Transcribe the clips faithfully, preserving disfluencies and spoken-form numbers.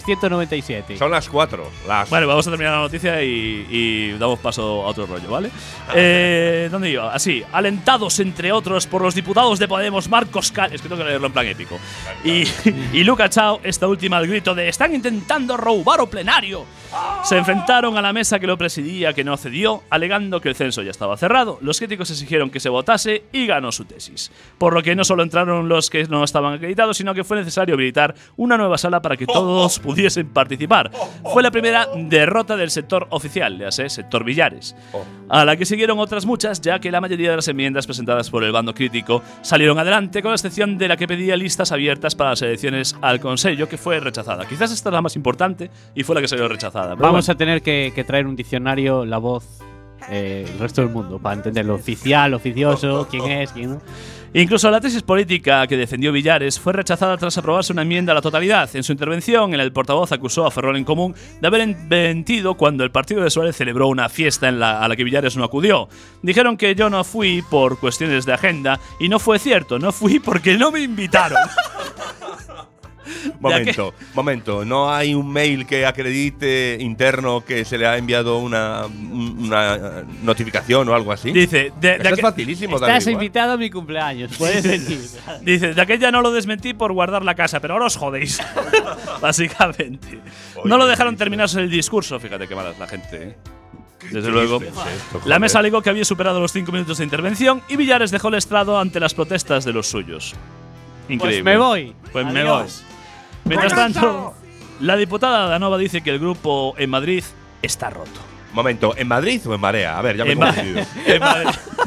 ciento noventa y siete. Son las cuatro. Las Bueno, vamos a terminar la noticia y, y damos paso a otro rollo, ¿vale? Eh, ¿Dónde iba? Así, alentados entre otros por los diputados de Podemos Marcos Cal… Es que tengo que leerlo en plan épico. Y, y Luca Chao, esta última al grito de «¡Están intentando robar o plenario!». Se enfrentaron a la mesa que lo presidía, que no cedió, alegando que el censo ya estaba cerrado. Los críticos exigieron que se votase y ganó su tesis. Por lo que no solo entraron los que no estaban acreditados, sino que fue necesario habilitar una nueva sala para que todos pudiesen participar. Fue la primera derrota del sector oficial, ya sé, sector Villares, a la que siguieron otras muchas, ya que la mayoría de las enmiendas presentadas por el bando crítico salieron adelante, con la excepción de la que pedía listas abiertas para las elecciones al Consello, que fue rechazada. Quizás esta es la más importante y fue la que salió rechazada. Pero Vamos bueno. a tener que, que traer un diccionario, la voz, eh, el resto del mundo, para entenderlo. Oficial, oficioso, quién es, quién no. Incluso la tesis política que defendió Villares fue rechazada tras aprobarse una enmienda a la totalidad. En su intervención, el portavoz acusó a Ferrol en Común de haber mentido cuando el partido de Suárez celebró una fiesta en la, a la que Villares no acudió. Dijeron que yo no fui por cuestiones de agenda y no fue cierto, no fui porque no me invitaron. Momento, momento. ¿No hay un mail que acredite interno que se le ha enviado una, una notificación o algo así? Dice, de, de Eso es aqu- facilísimo. Estás David, igual. invitado a mi cumpleaños, puedes venir. Dice, de aquella no lo desmentí por guardar la casa, pero ahora os jodéis. Básicamente. No lo dejaron terminarse el discurso. Fíjate qué mala es la gente, ¿eh? Desde luego. triste es esto, La joder. mesa alegó que había superado los cinco minutos de intervención y Villares dejó el estrado ante las protestas de los suyos. Increíble. Pues me voy. Pues me Adiós. voy. Mientras tanto, la diputada Danova dice que el grupo en Madrid está roto. Momento, ¿en Madrid o en Marea? A ver, ya me he En, Ma- confundido. en Madrid.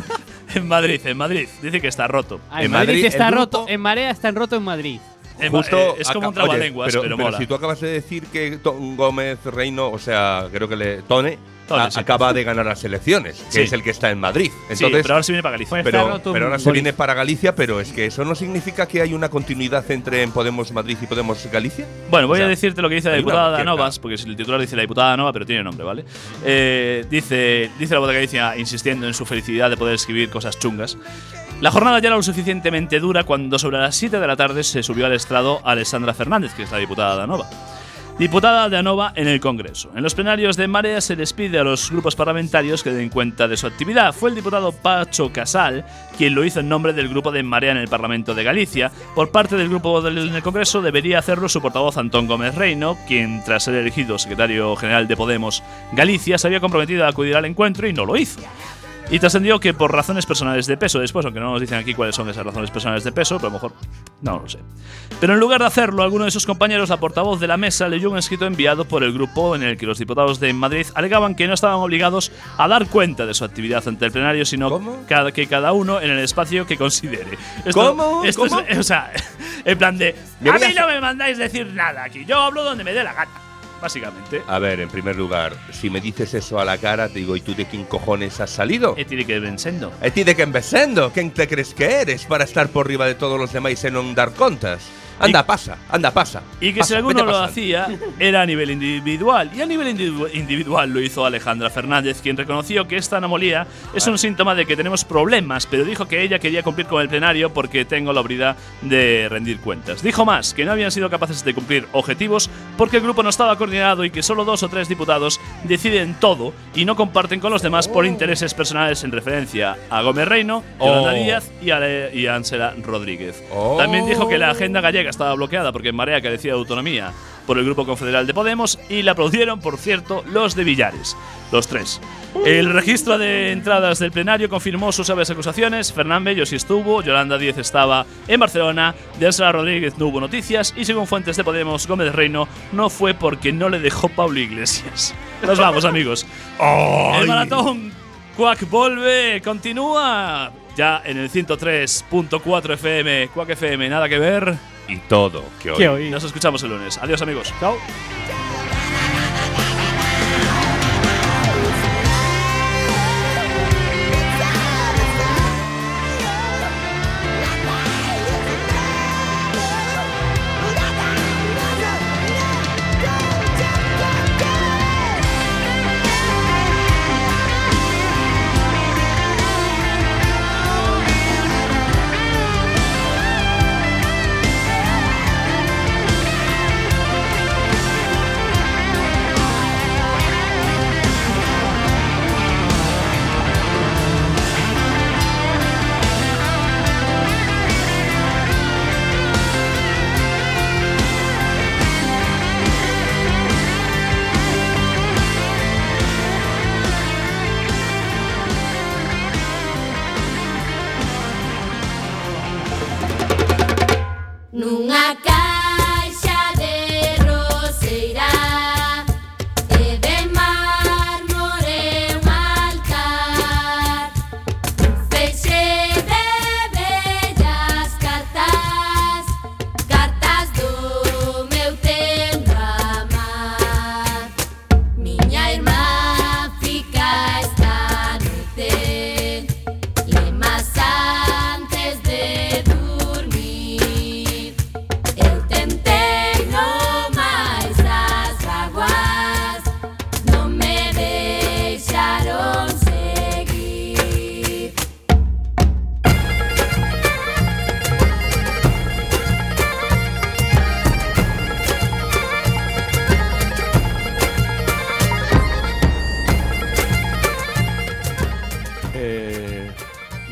En Madrid, en Madrid. Dice que está roto. Ah, en En Madrid, Madrid, está el roto. grupo- En Marea está roto en Madrid. En Ma- Justo eh, es como aca- un trabalenguas, oye, pero, pero, mola. si tú acabas de decir que Tom Gómez Reino, o sea, creo que le Tone, Tone, a- sí. acaba de ganar las elecciones, que Sí. es el que está en Madrid. Sí, Entonces, pero ahora se viene para Galicia. Pues pero, está roto pero ahora un se boli. viene para Galicia, pero es que eso no significa que hay una continuidad entre en Podemos Madrid y Podemos Galicia. Bueno, voy O sea, a decirte lo que dice la hay una diputada cierta- Danovas, porque el titular dice la diputada Danova, pero tiene nombre, ¿vale? Eh, dice, dice la voz de Galicia, insistiendo en su felicidad de poder escribir cosas chungas. La jornada ya era lo suficientemente dura cuando sobre las siete de la tarde se subió al estrado Alessandra Fernández, que es la diputada Danova. Diputada de Anova en el Congreso. En los plenarios de Marea se les pide a los grupos parlamentarios que den cuenta de su actividad. Fue el diputado Pacho Casal quien lo hizo en nombre del grupo de Marea en el Parlamento de Galicia. Por parte del grupo del en el Congreso debería hacerlo su portavoz Antón Gómez Reino, quien tras ser elegido secretario general de Podemos Galicia se había comprometido a acudir al encuentro y no lo hizo. Y trascendió que por razones personales de peso, después, aunque no nos dicen aquí cuáles son esas razones personales de peso, pero a lo mejor no lo sé. Pero en lugar de hacerlo, alguno de sus compañeros, la portavoz de la mesa, leyó un escrito enviado por el grupo en el que los diputados de Madrid alegaban que no estaban obligados a dar cuenta de su actividad ante el plenario, sino ¿Cómo? cada, que cada uno en el espacio que considere. Esto- ¿Cómo? Esto ¿Cómo? Es, o sea, en plan de, Me a voy a mí no hacer- me mandáis decir nada aquí, yo hablo donde me dé la gana, básicamente. A ver, en primer lugar, si me dices eso a la cara, te digo, ¿y tú de quién cojones has salido? E tiene que ir vencendo. ¿E ti de quen vesendo? ¿Quién te crees que eres para estar por riba de todos los demás y no dar contas? Anda, Y- pasa, anda, pasa. Y que Pasa, si alguno vete lo pasando. hacía, era a nivel individual. Y a nivel individu- individual lo hizo Alejandra Fernández, quien reconoció que esta anomalía es un síntoma de que tenemos problemas, pero dijo que ella quería cumplir con el plenario porque tengo la habilidad de rendir cuentas. Dijo más que no habían sido capaces de cumplir objetivos porque el grupo no estaba coordinado y que solo dos o tres diputados deciden todo y no comparten con los demás por intereses personales en referencia a Gómez Reino, Yolanda Oh. Díaz y a, Le- y a Ángela Rodríguez. Oh. También dijo que la agenda gallega estaba bloqueada porque en Marea carecía de autonomía por el Grupo Confederal de Podemos y la aplaudieron, por cierto, los de Villares, los tres. El registro de entradas del plenario confirmó sus sabias acusaciones. Fernán Bello sí estuvo, Yolanda Díez estaba en Barcelona, de Ángela Rodríguez no hubo noticias y según fuentes de Podemos, Gómez Reino no fue porque no le dejó Pablo Iglesias. Nos vamos, amigos. El maratón Quack vuelve, continúa ya en el ciento tres punto cuatro F M, Quack F M, nada que ver. Y todo que hoy. ¿Qué hoy? Nos escuchamos el lunes. Adiós, amigos. Chao.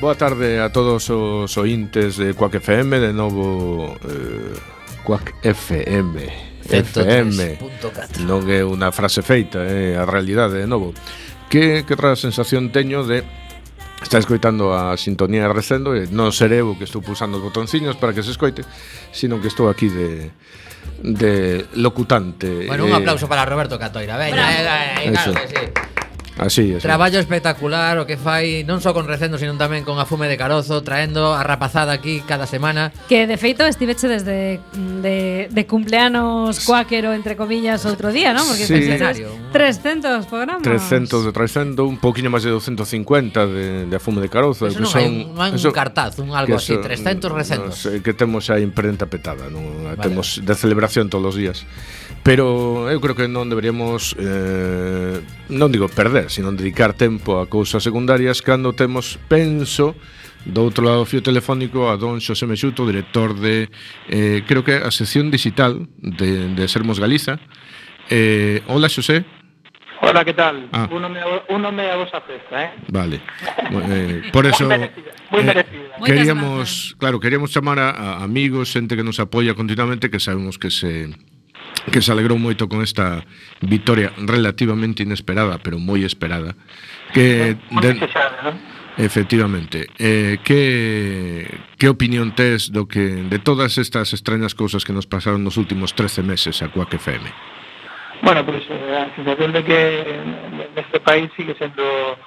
boa tarde a todos os ointes de Quack F M. De novo eh, Quack F M F M non é unha frase feita, é a realidade de novo. Que, que rara sensación teño de estar escoitando a sintonía recendo, e non seré eu que estou pulsando os botonciños para que se escoite, sino que estou aquí de de locutante. Bueno, un aplauso para Roberto Catoira. Veña, eh, eh, claro que sí. Así, así. Traballo espectacular o que fai non só con Recendo, sino tamén con a Fume de Carozo, traendo a rapazada aquí cada semana. Que de feito estiveche desde de, de cumpleanos cuáquero, entre comillas, outro día, non? Porque sí. fixeches trescentos programas. trescentos de trescentos, un poquinho máis de doscientos cincuenta de, de a Fume de Carozo. Eso que non son, hai un, non hai un cartaz, un algo así, son, trescentos recendos. No sé, que temos a imprenta petada, non? Vale. Temos de celebración todos os días. Pero eu creo que non deberíamos eh, non digo perder, sino dedicar tempo a cousas secundarias cando temos, penso, do outro lado do fío telefónico a don Xosé Mexuto, director de eh, creo que a sección digital de, de Sermos Galiza. eh, Hola, Xosé. Hola, ¿qué tal? Ah. Uno me uno me a vosa festa, eh? Vale. eh, por eso muy merecida, muy eh, merecida. Queríamos, claro, queríamos chamar a, a amigos, xente que nos apoia continuamente, que sabemos que se que se alegrou moito con esta victoria relativamente inesperada, pero moi esperada. Que Muy de, desexada, ¿no? efectivamente, eh, que que opinión tes do que de todas estas extrañas cousas que nos pasaron nos últimos trece meses a Quack F M? Bueno, pues eh, a sensación de que neste país sigue sendo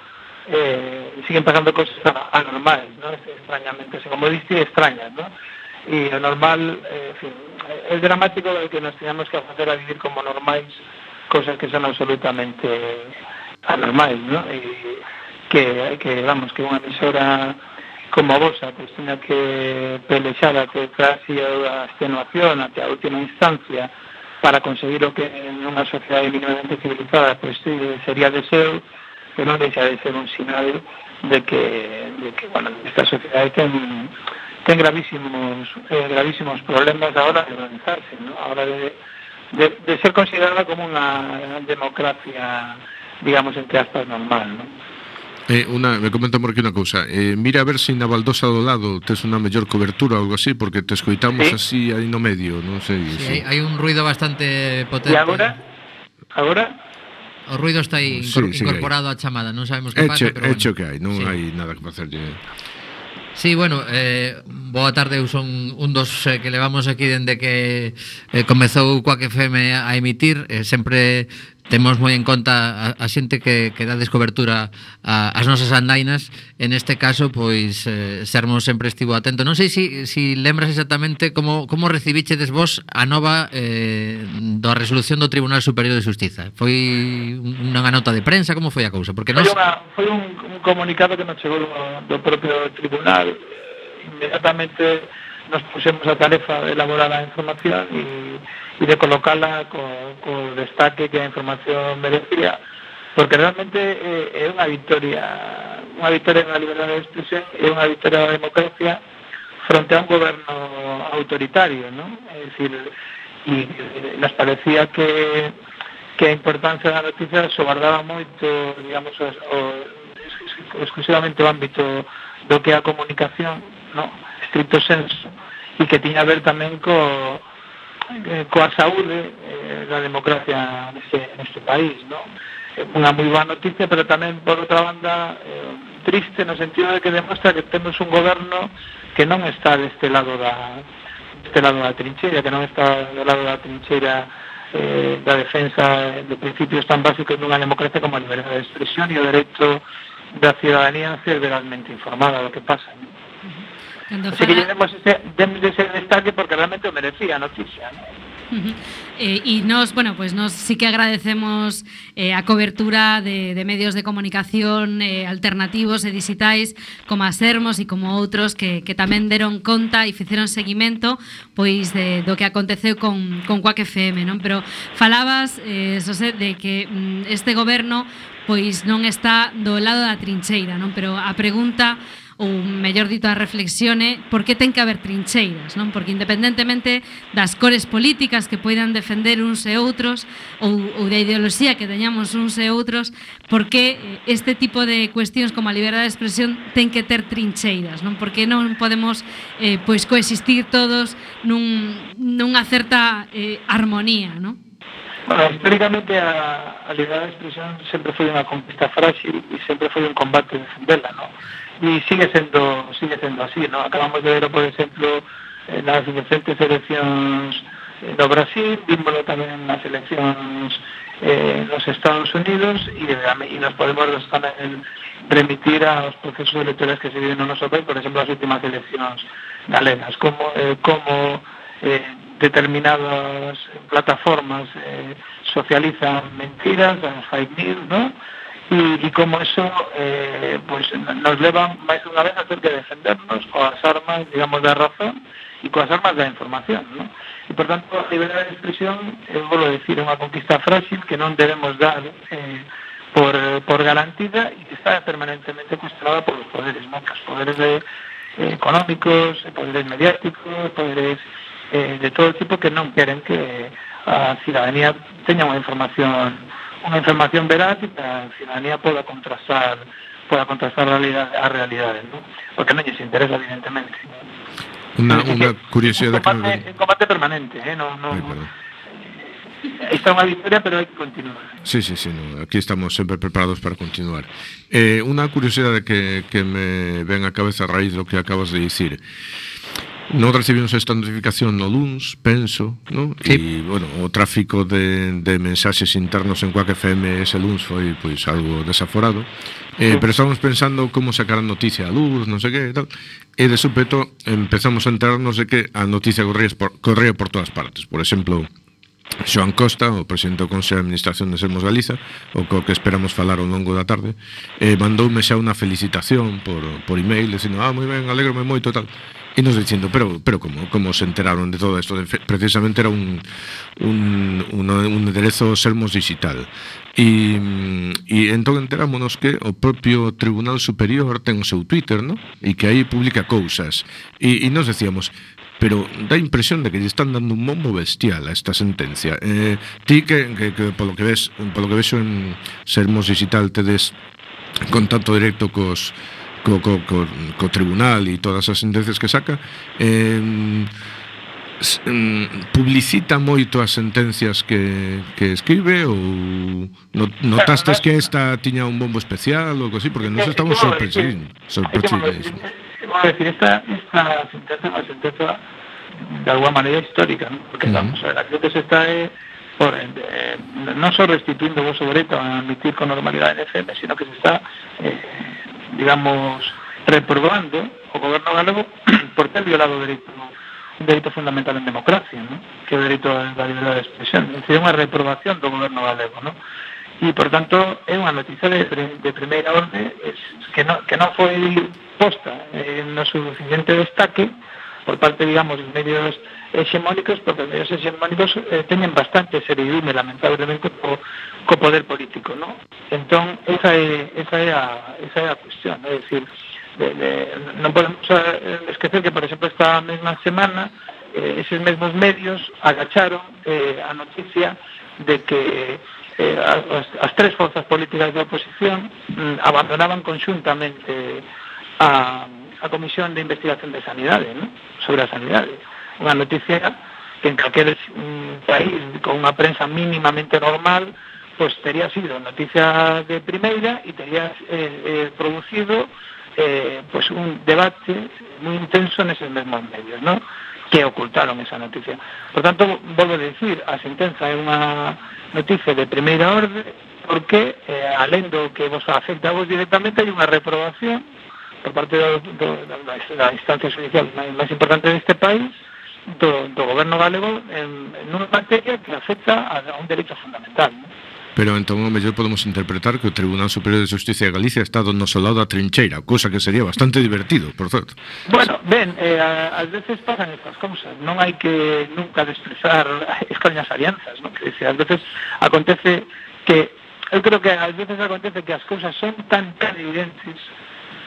eh, siguen pasando cosas anormales, ¿no? Extrañamente, como diste, extrañas, ¿no? Y lo normal, eh, en fin, es dramático que nos tengamos que hacer a vivir como normais cosas que son absolutamente anormais, ¿no? Y que, que vamos, que unha emisora como a vosa pues tenga que pelexar até casi a extenuación, até a última instancia para conseguir o que en unha sociedade mínimamente civilizada pues sería deseo, que non deixa de ser un sinal de que, de que bueno, esta sociedade ten ten gravísimos eh, gravísimos problemas a hora de organizarse, ¿no? A hora de, de, de ser considerada como unha democracia, digamos, entre aspas, normal, ¿no? Eh, una, me comenta por aquí unha cousa. Eh, mira a ver se na baldosa do lado tes unha mellor cobertura ou algo así, porque te escoitamos ¿Sí? así aí no medio, non sei. Sí, Sí. hai, hai un ruido bastante potente. E agora? Agora? O ruido está aí Sí, incor- sí incorporado á chamada, non sabemos que Eche, pasa, pero bueno. eche o que hai, non Sí. hai nada que facerlle. Sí, bueno, eh, boa tarde, eu son un dos eh, que levamos aquí dende que eh, comezou Quack F M a emitir, eh, sempre temos moi en conta a, a xente que, que dá descobertura a, as nosas andainas. En este caso, pois, eh, Sermos sempre estivo atento. Non sei se si, si lembras exactamente como, como recibichedes vos a nova eh, da resolución do Tribunal Superior de Xustiza. Foi unha nota de prensa, como foi a cousa? Porque Foi, nos... unha, foi un, un comunicado que nos chegou do, do propio tribunal. Inmediatamente nos pusemos a tarefa de elaborar a información e, e de colocarla co, co destaque que a información merecía, porque realmente é, é unha victoria unha victoria na liberdade de expresión, é unha victoria da democracia fronte a un goberno autoritario, ¿no? É dicir, e, e nos parecía que que a importancia da noticia sobardaba moito, digamos, o, o, exclusivamente o ámbito do que é a comunicación, no, estricto senso, e que tiña a ver tamén co, eh, coa saúde eh, da democracia neste, neste país, no? Unha moi boa noticia, pero tamén, por outra banda, eh, triste no sentido de que demostra que temos un goberno que non está deste lado da deste lado da trincheira, que non está do lado da trincheira eh, da defensa de principios tan básicos dunha democracia como a liberdade de expresión e o dereito da ciudadanía a ser veramente informada do que pasa, ¿no? Así que demos ese, demos ese destaque porque realmente o merecía a noticia, ¿no? Uh-huh. Eh, y nos, bueno, pues nos sí que agradecemos eh, a cobertura de, de medios de comunicación eh, alternativos e digitais como a Sermos e como outros que, que tamén deron conta e fixeron seguimento pois de, do que aconteceu con, con Quack F M, non? Pero falabas, eh, Xosé, de que mm, este goberno pois non está do lado da trincheira, non? Pero a pregunta ou mellor dito a reflexione por que ten que haber trincheiras, non? Porque independentemente das cores políticas que poidan defender uns e outros ou, ou da ideoloxía que teñamos uns e outros, por que este tipo de cuestións como a liberdade de expresión ten que ter trincheiras, non? Porque non podemos eh, pois coexistir todos nun, nunha certa eh, armonía, non? Bueno, históricamente a, a liberdade de expresión sempre foi unha conquista frágil e sempre foi un combate defendela, ¿no? E sigue sendo sigue sendo así, ¿no? Acabamos de ver, por exemplo, nas recentes eleccións no Brasil, vímoslo tamén nas eleccións eh, nos Estados Unidos e, e nos podemos tamén remitir aos procesos electorales que se viven no noso país, por exemplo, as últimas eleccións galegas, como, eh, como eh, determinadas plataformas eh, socializan mentiras, as fake news, ¿no? Y, y como eso eh, pues nos leva máis unha vez a ter que defendernos coas armas, digamos, da razón e coas armas da información, ¿no? E, por tanto, a liberdade de expresión, eu vou decir, é unha conquista frágil que non debemos dar eh, por, por garantida e que está permanentemente cuestionada por os poderes, ¿no? Os poderes de, eh, económicos, poderes mediáticos, poderes eh, de todo tipo que non queren que a ciudadanía teña unha información unha información veraz e que a ciudadanía poda contrastar poda contrastar a realidade, a realidade, ¿no? Porque non lles interesa, evidentemente. Una, una curiosidade que nos... que... En combate permanente, eh? No, no, está unha victoria, pero hai que continuar. Sí, sí, sí, no. Aquí estamos sempre preparados para continuar. Eh, unha curiosidade que, que me ven a cabeza a raíz do que acabas de dicir. Non recibimos esta notificación no luns, penso, ¿no? Sí. E, bueno, o tráfico de, de mensaxes internos en Quack F M ese luns foi, pois, algo desaforado. Eh, sí. Pero estamos pensando como sacar a noticia a luz, non sei que, e tal. E de súpeto empezamos a enterarnos de que a noticia corría por, corría por todas partes. Por exemplo, Xoan Costa, o presidente do Consello de Administración de Sermos Galiza, o co que esperamos falar ao longo da tarde, eh, mandoume xa unha felicitación por, por email, dicindo, ah, moi ben, alegrome moito, tal. E nos dicindo, pero pero como como se enteraron de todo isto? Precisamente era un un, un, un enderezo Sermos Digital. E, e entón enterámonos que o propio Tribunal Superior ten o seu Twitter, ¿no? E que aí publica cousas. E, e nos decíamos, pero dá impresión de que lle están dando un bombo bestial a esta sentencia. Eh, ti que, que, que polo que ves, polo que vexo en Sermos Digital tedes contacto directo cos Co, co, co, co tribunal e todas as sentencias que saca, eh, publicita moito as sentencias que, que escribe ou notastes que esta tiña un bombo especial ou algo así, porque nos estamos sorprendidos. Sorprendidos. Vamos a decir, esta, esta sentencia é unha sentencia de alguma maneira histórica, ¿no? Porque, uh-huh. vamos a ver, aquí que se está eh, por, eh, non só restituindo o vosso dereito a admitir con normalidade en F M, sino que se está eh, digamos, reprobando o goberno galego por ter violado o dereito, un dereito fundamental en democracia, ¿no? Que é o dereito a la liberdade de expresión. É unha reprobación do goberno galego, ¿no? E, por tanto, é unha noticia de, de primeira orde es, que, non, que non foi posta en no suficiente destaque por parte, digamos, dos medios hexemónicos, porque os medios hexemónicos eh, teñen bastante seriedade, lamentablemente, co, co poder político, ¿no? Entón, esa é, esa é, a, esa é a cuestión, ¿no? É dicir, de, de, non podemos esquecer que, por exemplo, esta mesma semana, eh, eses mesmos medios agacharon eh, a noticia de que eh, as, as tres forzas políticas de oposición mm, abandonaban conxuntamente a a Comisión de Investigación de Sanidade, ¿no? Sobre a sanidade. Unha noticia que en calquer um, país con unha prensa mínimamente normal pues tería sido noticia de primeira e tería eh, eh, producido eh, pues un debate moi intenso neses mesmos medios, ¿no? Que ocultaron esa noticia. Por tanto, volvo a decir, a sentenza é unha noticia de primeira orde porque, eh, alén do que vos afecta a vos directamente, hai unha reprobación por parte do, do, da instancia judicial máis, máis importante deste país, do, do goberno galego en, en unha materia que afecta a, a un derecho fundamental, ¿no? Pero entón o mellor podemos interpretar que o Tribunal Superior de Justicia de Galicia está do noso lado da trincheira, cousa que sería bastante divertido, por certo. Bueno, ben, eh, ás veces pasan estas cousas, non hai que nunca desprezar escañas alianzas, non? Que ás veces acontece que eu creo que ás veces acontece que as cousas son tan tan evidentes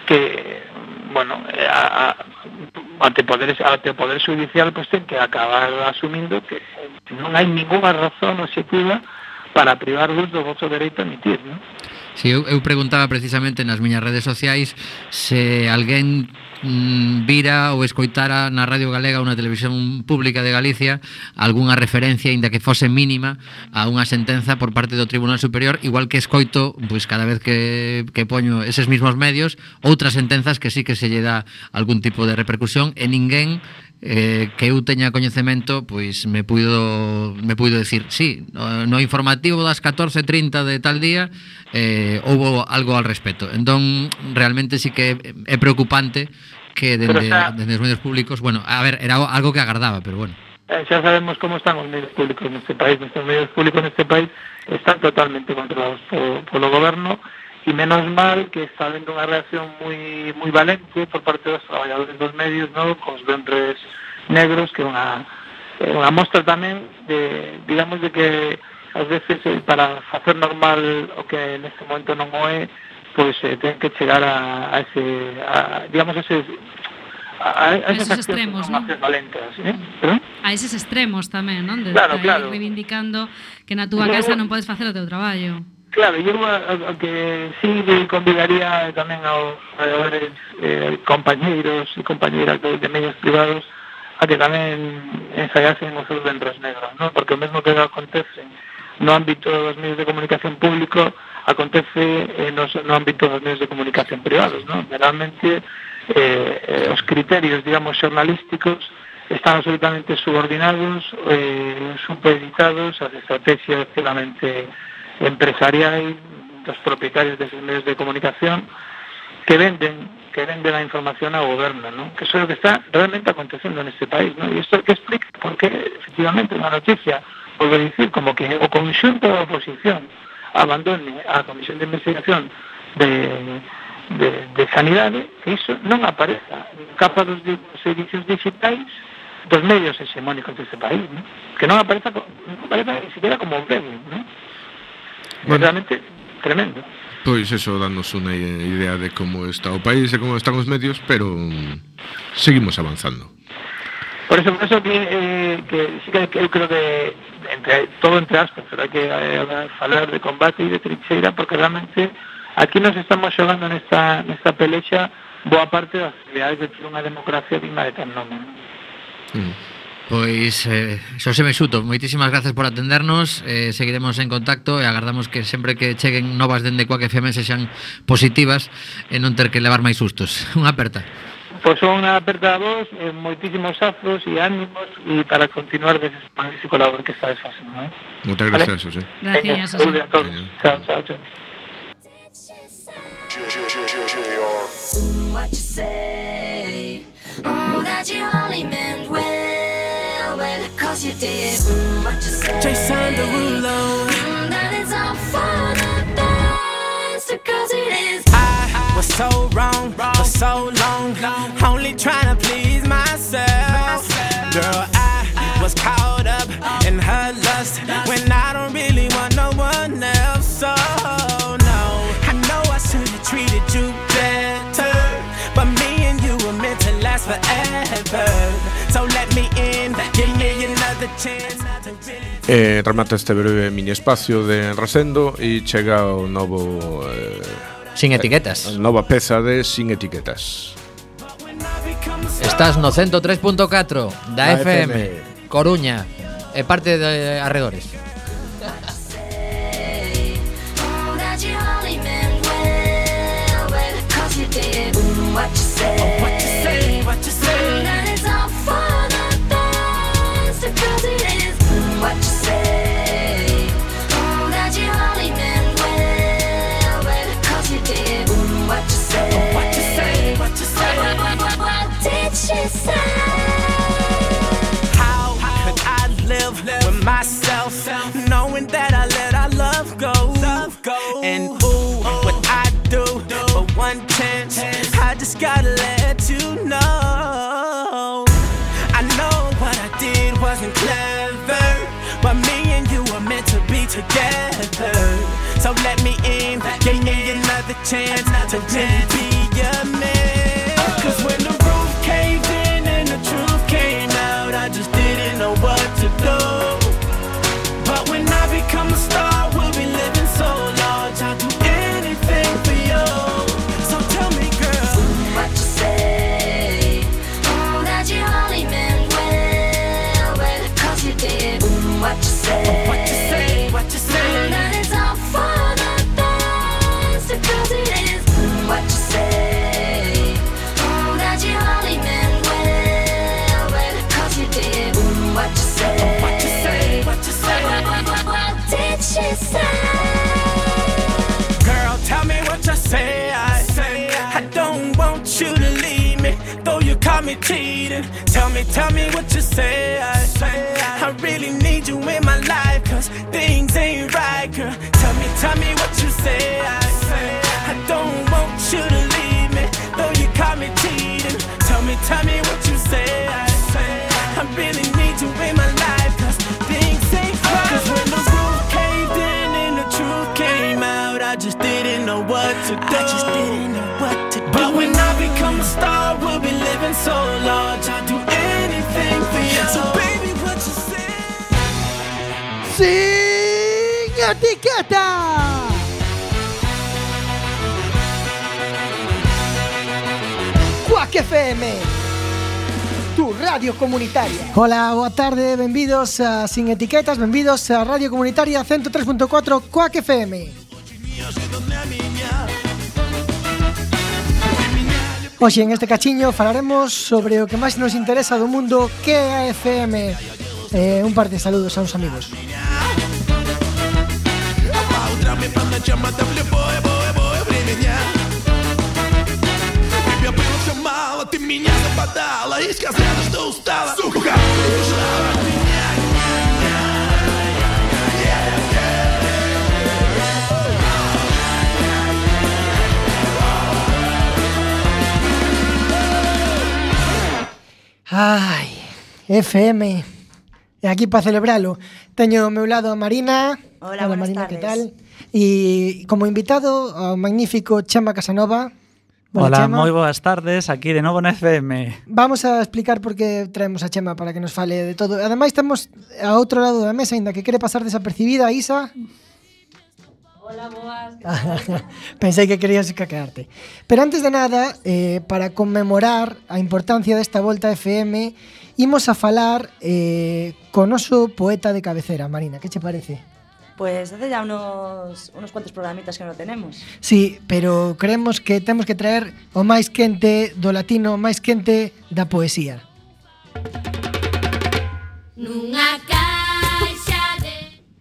que, bueno, a, a, ante poderes ante o poder judicial pois ten que acabar asumindo que non hai ningunha razón obxectiva para privarvos do vosso dereito a emitir, non? Si, eu, eu preguntaba precisamente nas miñas redes sociais se alguén mm, vira ou escoitara na Radio Galega ou na televisión pública de Galicia algunha referencia, inda que fose mínima, a unha sentenza por parte do Tribunal Superior, igual que escoito, pois cada vez que, que poño eses mismos medios, outras sentenzas que sí que se lle dá algún tipo de repercusión, e ninguén eh, que eu teña coñecemento pois me puido me puido decir, sí, no, no informativo das catorce trinta de tal día eh, houbo algo al respecto. Entón, realmente sí que é preocupante que dende, xa, dende os medios públicos, bueno, a ver, era algo que agardaba, pero bueno. Eh, xa sabemos como están os medios públicos neste país, nestes medios públicos neste país están totalmente controlados polo, polo goberno, e menos mal que está habendo unha reacción moi moi valente por parte dos traballadores dos medios, no, cos venres negros, que é unha, é unha mostra tamén de, digamos, de que ás veces para facer normal o que neste momento non o é, pois eh, ten que chegar a, a ese, a, digamos, a ese a, a esos extremos, ¿no? Valentas, ¿eh? ¿Pero? A eses extremos tamén, non? De claro, estar claro. reivindicando que na túa casa non podes facer o teu traballo. Claro, eu a, a que sí convidaría tamén aos traballadores, eh, compañeiros e compañeiras de, de medios privados a que tamén ensayasen os seus venres negros, ¿no? Porque o mesmo que acontece no ámbito dos medios de comunicación público acontece eh, no, no ámbito dos medios de comunicación privados, ¿no? Generalmente eh, eh, os criterios, digamos, xornalísticos están absolutamente subordinados, eh, supeditados ás estrategias puramente empresariais dos propietarios deses medios de comunicación que venden que venden a información ao goberno, ¿no? Que eso é o que está realmente acontecendo neste país, ¿no? E isto que explica porque efectivamente unha noticia, volvo a dicir, como que o conxunto da oposición abandone a Comisión de Investigación de, de, de Sanidade, que iso non apareza en capa dos servicios digitais dos medios hexemónicos deste país, ¿no? Que non apareza, non apareza ni siquiera como breve, ¿no? Bueno, é realmente tremendo. Pois eso danos unha idea de como está o país e como están os medios, pero um, seguimos avanzando. Por eso, por eso que, eh, que sí que eu creo que entre, todo entre aspas, pero hai que eh, falar de combate e de trincheira, porque realmente aquí nos estamos xogando nesta, nesta pelexa boa parte das actividades de ter unha democracia digna de tal nome. Mm. Pois, eh, Xosé Meixuto, moitísimas gracias por atendernos, eh, seguiremos en contacto e agardamos que sempre que cheguen novas dende Quack F M sexan positivas e non ter que levar máis sustos. Unha aperta. Pois son unha aperta a vos, eh, moitísimos afros e ánimos e para continuar dese magnífico labor que estades facendo, eh? Moitas gracias, Xosé. Gracias, Xosé. Chao, chao, chao. What you say? Oh, that you only meant well, well, cause you did. Mm, what you say? Jason Derulo. Mm, that it's all for the best, because it is. I was so wrong for so long, only trying to please myself. Girl, I was caught up in her lust when I don't really want no one else. So no, I know I should have treated you better, but me and you were meant to last forever. So let me in, give me another chance to really. Eh, remata este breve mini espacio de Rasendo e chega o novo eh, Sin etiquetas. eh, nova peza de Sin Etiquetas. Estás no ciento tres punto catro da F M, Coruña e parte de arredores. What you say? What you say? What you say? That is all for the best, because it is. What you say? Oh, that you only meant well, well, because you did. What you say? What you say? What you say? What, what, what, what did she say? How could I live with myself, knowing that I let our love go? And ooh, what I do for one chance, I just gotta let you know. I know what I did wasn't clever, but me and you were meant to be together. So let me in, give me another chance to really be your man. me say. Girl, tell me what you say. I say I don't want you to leave me, though you caught me cheating. Tell me, tell me what you say. I say I really need you in my life, cause things ain't right, girl. Tell me, tell me what you say. I say I don't want you to leave me, though you caught me cheating. Tell me, tell me what you say. I say I really need you in my life, cause things ain't right. Cause when the roof caved in and the truth came out, I just didn't know what to do. I just didn't know what to do. But when I become a star, we'll be living so large, I'll do anything for you. So baby, what you say? Sin etiqueta. Quack F M, tu radio comunitaria. Hola, boa tarde, benvidos a Sin Etiquetas, benvidos a Radio Comunitaria ciento tres punto cuatro Quack F M. Hoxe en este cachiño falaremos sobre o que máis nos interesa do mundo, que é a F M. Eh, un par de saludos a uns amigos. Ты меня западала и сказала, что устала. Сука! Ai, F M. E aquí para celebralo teño ao meu lado a Marina. Hola, buenas Marina, tardes. que tal? E como invitado ao magnífico Chema Casanova. Hola, Chema. moi boas tardes, aquí de novo na F M. Vamos a explicar por que traemos a Chema para que nos fale de todo. Ademais temos a outro lado da mesa, aínda que quere pasar desapercibida, Isa. Hola, boas. Pensei que querías caquearte. Pero antes de nada, eh, para conmemorar a importancia desta volta a F M, imos a falar eh, con noso poeta de cabecera. Marina, que che parece? Pues hace ya unos, unos cuantos programitas que no tenemos. Sí, pero creemos que temos que traer o máis quente do latino, o máis quente da poesía. Nunha caixa de...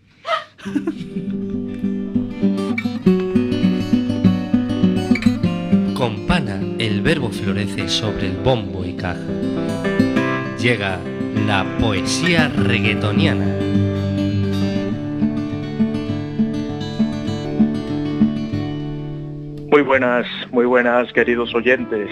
Con pana, el verbo florece sobre el bombo y caja. Llega la poesía reggaetoniana. Muy buenas, muy buenas, queridos oyentes.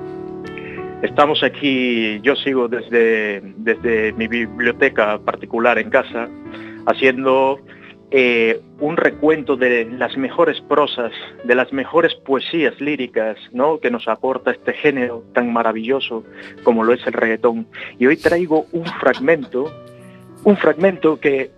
Estamos aquí, yo sigo desde, desde mi biblioteca particular en casa, haciendo eh, un recuento de las mejores prosas, de las mejores poesías líricas, ¿no?, que nos aporta este género tan maravilloso como lo es el reggaetón. Y hoy traigo un fragmento, un fragmento que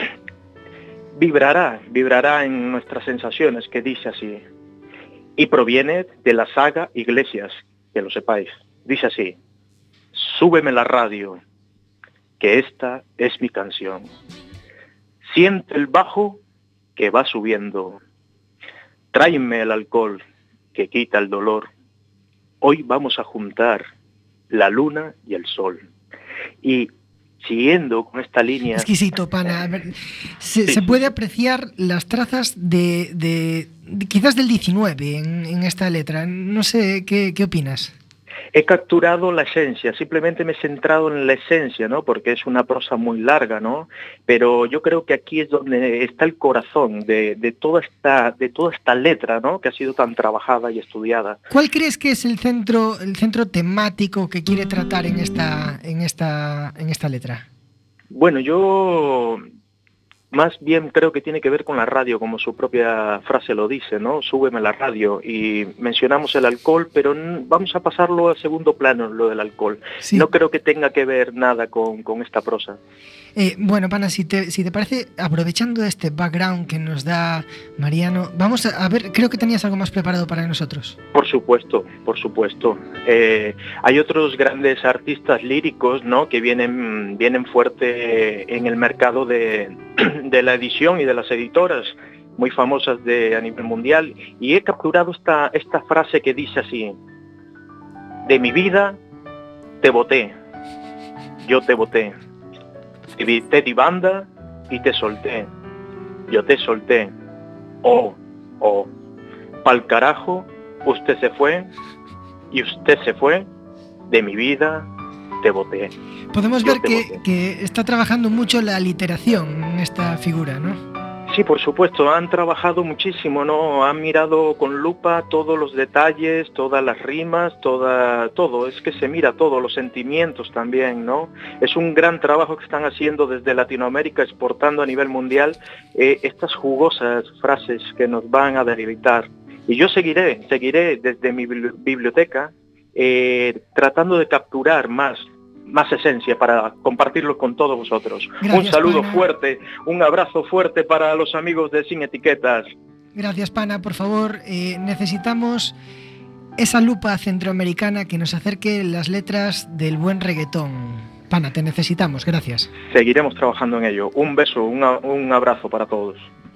vibrará, vibrará en nuestras sensaciones, que dice así. Y proviene de la saga Iglesias, que lo sepáis. Dice así: súbeme la radio, que esta es mi canción. Siente el bajo que va subiendo. Tráeme el alcohol que quita el dolor. Hoy vamos a juntar la luna y el sol. Y siguiendo con esta línea... Exquisito, pana. A ver, se, Sí. se puede apreciar las trazas de, de, de quizás del diecinueve en, en esta letra. No sé, ¿qué, qué opinas? He capturado la esencia, simplemente me he centrado en la esencia, ¿no?, porque es una prosa muy larga, ¿no? Pero yo creo que aquí es donde está el corazón de, de toda esta, de toda esta letra, ¿no?, que ha sido tan trabajada y estudiada. ¿Cuál crees que es el centro, el centro temático que quiere tratar en esta, en esta, en esta letra? Bueno, yo más bien creo que tiene que ver con la radio, como su propia frase lo dice, ¿no? Súbeme la radio. Y mencionamos el alcohol, pero n- vamos a pasarlo a segundo plano, lo del alcohol. Sí. No creo que tenga que ver nada con, con esta prosa. Eh, bueno, pana, si te, si te parece, aprovechando este background que nos da Mariano, vamos a, a ver, creo que tenías algo más preparado para nosotros. Por supuesto, por supuesto. Eh, hay otros grandes artistas líricos, ¿no?, que vienen, vienen fuerte en el mercado de, de la edición y de las editoras muy famosas de, a nivel mundial, y he capturado esta, esta frase que dice así: de mi vida te boté, yo te boté, te di banda y te solté, yo te solté. Oh, oh, pa'l carajo, usted se fue, y usted se fue, de mi vida te boté. Podemos Yo ver te que, boté. que está trabajando mucho la literación en esta figura, ¿no? Sí, por supuesto, han trabajado muchísimo, ¿no? Han mirado con lupa todos los detalles, todas las rimas, toda, todo. Es que se mira todo, los sentimientos también, ¿no? Es un gran trabajo que están haciendo desde Latinoamérica, exportando a nivel mundial eh, estas jugosas frases que nos van a deleitar. Y yo seguiré, seguiré desde mi bibli- biblioteca eh, tratando de capturar más más esencia para compartirlo con todos vosotros. Gracias, un saludo pana. fuerte, un abrazo fuerte para los amigos de Sin Etiquetas. Gracias, pana. Por favor, eh, necesitamos esa lupa centroamericana que nos acerque las letras del buen reggaetón. Pana, te necesitamos. Gracias. Seguiremos trabajando en ello. Un beso, un, a- un abrazo para todos.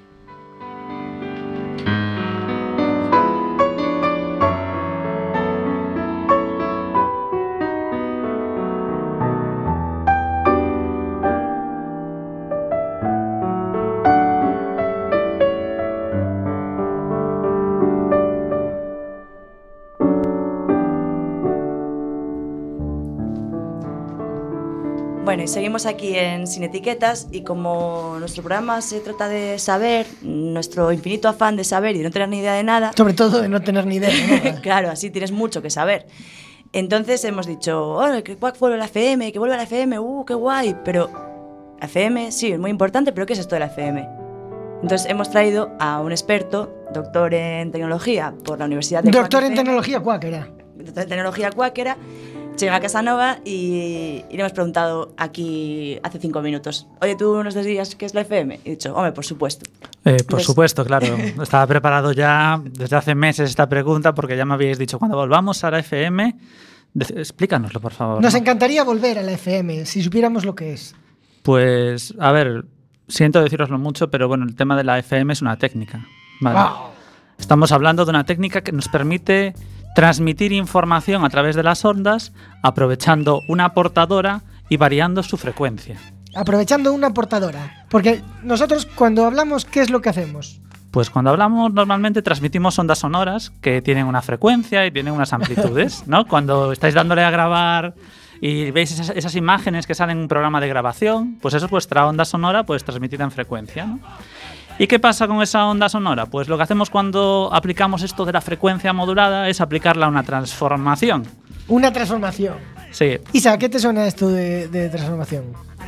Bueno, y seguimos aquí en Sin Etiquetas y como nuestro programa se trata de saber, nuestro infinito afán de saber y de no tener ni idea de nada. Sobre todo de no tener ni idea, ¿no? Claro, así tienes mucho que saber. Entonces hemos dicho, oh, que Quack vuelve a la F M, que vuelve a la F M, uh, qué guay. Pero la F M, sí, es muy importante, pero ¿qué es esto de la F M? Entonces hemos traído a un experto, doctor en tecnología por la Universidad de Doctor Quack en F M, tecnología cuáquera. Doctor en tecnología cuáquera, Chema Casanova, y, y le hemos preguntado aquí hace cinco minutos, oye, ¿tú nos dirías qué es la F M? Y he dicho, hombre, por supuesto. Eh, por Entonces- supuesto, claro. Estaba preparado ya desde hace meses esta pregunta porque ya me habíais dicho, cuando volvamos a la F M, de- explícanoslo, por favor. Nos ¿no? encantaría volver a la F M si supiéramos lo que es. Pues, a ver, siento deciroslo mucho, pero bueno, el tema de la F M es una técnica. ¿vale? Wow. Estamos hablando de una técnica que nos permite transmitir información a través de las ondas, aprovechando una portadora y variando su frecuencia. Aprovechando una portadora. Porque nosotros cuando hablamos, ¿qué es lo que hacemos? Pues cuando hablamos normalmente transmitimos ondas sonoras que tienen una frecuencia y tienen unas amplitudes, ¿no? Cuando estáis dándole a grabar y veis esas, esas imágenes que salen en un programa de grabación, pues eso es vuestra onda sonora pues transmitida en frecuencia, ¿no? ¿Y qué pasa con esa onda sonora? Pues lo que hacemos cuando aplicamos esto de la frecuencia modulada es aplicarla a una transformación. Una transformación. Sí, Isa, ¿qué te suena esto de, de transformación?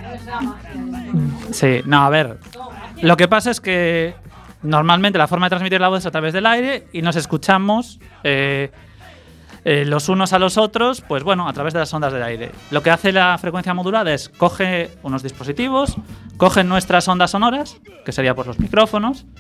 sí, no, a ver. Lo que pasa es que normalmente la forma de transmitir la voz es a través del aire y nos escuchamos eh, eh, los unos a los otros, pues bueno, a través de las ondas del aire. Lo que hace la frecuencia modulada es coge unos dispositivos, coge nuestras ondas sonoras, que sería pues los micrófonos,